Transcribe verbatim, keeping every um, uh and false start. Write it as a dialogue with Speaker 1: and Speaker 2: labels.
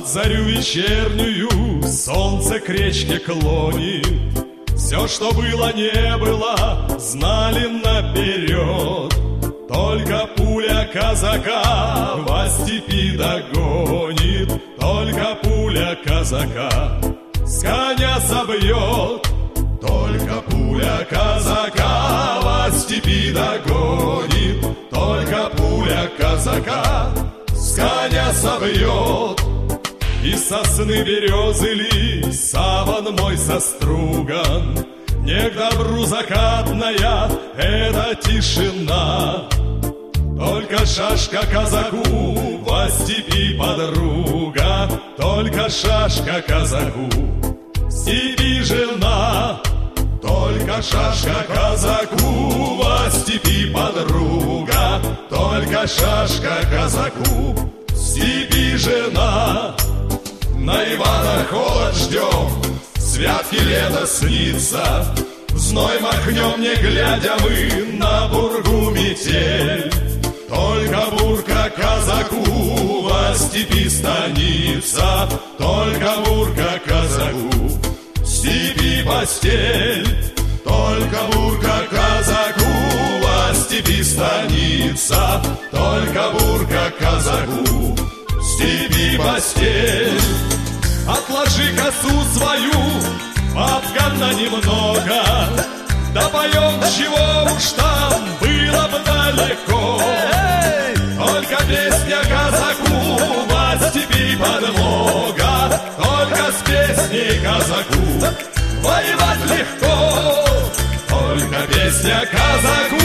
Speaker 1: зарю вечернюю солнце к речке клонит. Все, что было, не было, знали наперед. Только пуля казака во степи догонит. Только пуля казака с коня собьет. Только пуля казака во степи догонит. Только пуля казака с коня собьет. И сосны березы ли саван мой соструган. Не к добру закатная эта тишина. Только шашка казаку во степи подруга. Только шашка казаку в степи жена. Только шашка казаку во степи подруга. Только шашка казаку в степи жена. На Ивана холод ждем, святки лето снится. В зной махнем, не глядя мы на бургу метель. Только бурка казаку во степи станица. Только бурка казаку в степи постель. Только бурка казаку во степи станица. Только бурка казаку в степи постель. Отложи косу свою, бабка, на немного. Да поем, чего уж там было бы далеко. Только песня казаку во степи подмога. Только с песней казаку воевать легко. Только песня казаку